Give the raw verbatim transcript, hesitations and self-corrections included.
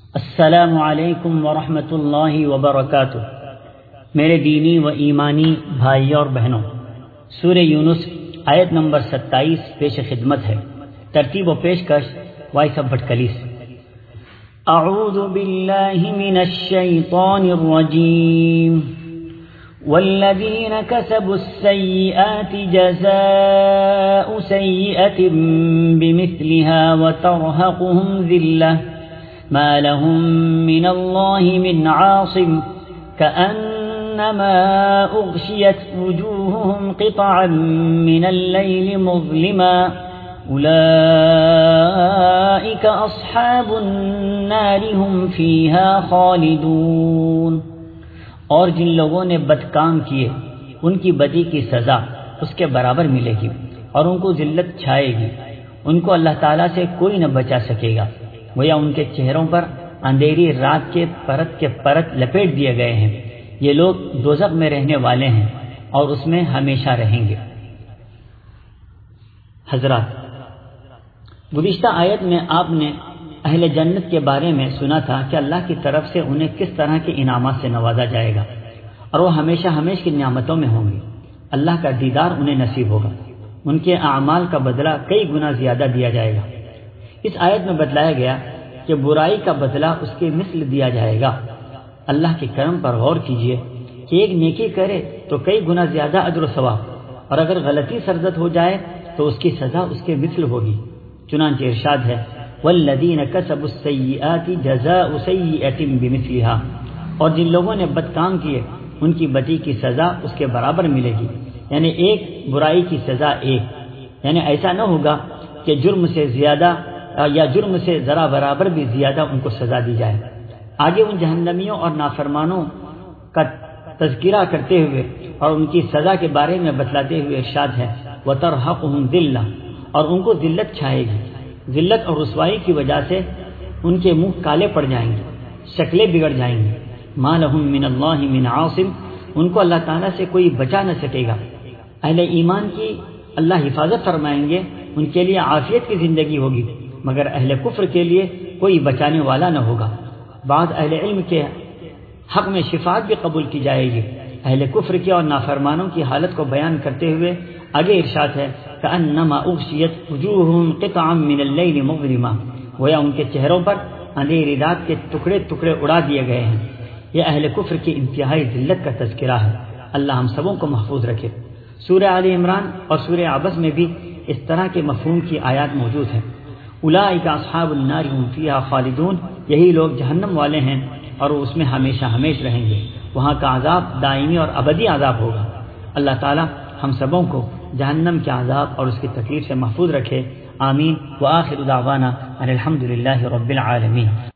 السلام علیکم ورحمۃ اللہ وبرکاتہ۔ میرے دینی و ایمانی بھائیوں اور بہنوں، سورہ یونس آیت نمبر ستائیس پیش خدمت ہے۔ ترتیب و پیشکش وائس آف بھٹکلیس۔ اعوذ باللہ من الشیطان الرجیم۔ والذین کسبوا السیئات جزاء سیئۃ بمثلها وترہقهم ذلہ ما لهم من الله من عاصم كأنما أغشيت وجوههم قطعا من الليل مظلما أولئك أصحاب النار هم فيها خالدون۔ اور جن لوگوں نے بد کام کیے ان کی بدی کی سزا اس کے برابر ملے گی اور ان کو ذلت چھائے گی، ان کو اللہ تعالیٰ سے کوئی نہ بچا سکے گا، گویا ان کے چہروں پر اندھیری رات کے پرت کے پرت لپیٹ دیے گئے ہیں۔ یہ لوگ دوزخ میں رہنے والے ہیں اور اس میں ہمیشہ رہیں گے۔ حضرات، گزشتہ آیت میں آپ نے اہل جنت کے بارے میں سنا تھا کہ اللہ کی طرف سے انہیں کس طرح کے انعامات سے نوازا جائے گا اور وہ ہمیشہ ہمیشہ کی نعمتوں میں ہوں گے۔ اللہ کا دیدار انہیں نصیب ہوگا، ان کے اعمال کا بدلہ کئی گنا زیادہ دیا جائے گا۔ اس آیت میں بتلایا گیا کہ برائی کا بدلہ اس کے مثل دیا جائے گا۔ اللہ کے کرم پر غور کیجئے کہ ایک نیکی کرے تو کئی گنا زیادہ اجر و ثواب، اور اگر غلطی سرزد ہو جائے تو اس کی سزا اس کے مثل ہوگی۔ چنانچہ ارشاد ہے والذین کسبوا السیئات جزاء سیئۃ بمثلها، اور جن لوگوں نے بد کام کیے ان کی بدی کی سزا اس کے برابر ملے گی، یعنی ایک برائی کی سزا ایک، یعنی ایسا نہ ہوگا کہ جرم سے زیادہ یا جرم سے ذرا برابر بھی زیادہ ان کو سزا دی جائے۔ آگے ان جہنمیوں اور نافرمانوں کا تذکرہ کرتے ہوئے اور ان کی سزا کے بارے میں بتلاتے ہوئے ارشاد ہے وَتَرْحَقُهُمْ ذِلَّةٌ، اور ان کو ذلت چھائے گی۔ ذلت اور رسوائی کی وجہ سے ان کے منہ کالے پڑ جائیں گے، شکلیں بگڑ جائیں گی۔ مَا لَهُم مِّنَ اللَّهِ مِنْ عَاصِمٍ، ان کو اللہ تعالیٰ سے کوئی بچا نہ سکے گا۔ اہل ایمان کی اللہ حفاظت فرمائیں گے، ان کے لیے عافیت کی زندگی ہوگی، مگر اہل کفر کے لیے کوئی بچانے والا نہ ہوگا۔ بعض اہل علم کے حق میں شفاعت بھی قبول کی جائے گی۔ اہل کفر کی اور نافرمانوں کی حالت کو بیان کرتے ہوئے آگے ارشاد ہے کأنما اغشیت وجوہہم قطعا من اللیل مظلما، گویا ان کے چہروں پر اندھیری رات کے ٹکڑے ٹکڑے اڑا دیے گئے ہیں۔ یہ اہل کفر کی انتہائی ذلت کا تذکرہ ہے۔ اللہ ہم سبوں کو محفوظ رکھے۔ سورہ آل عمران اور سورہ عبس میں بھی اس طرح کے مفہوم کی آیات موجود ہیں۔ اولئک اصحاب النار هم فیہا خالدون، یہی لوگ جہنم والے ہیں اور وہ اس میں ہمیشہ ہمیشہ رہیں گے۔ وہاں کا عذاب دائمی اور ابدی عذاب ہوگا۔ اللہ تعالی ہم سبوں کو جہنم کے عذاب اور اس کی تکلیف سے محفوظ رکھے۔ آمین۔ وآخر دعوانا ان الحمد للہ رب العالمین۔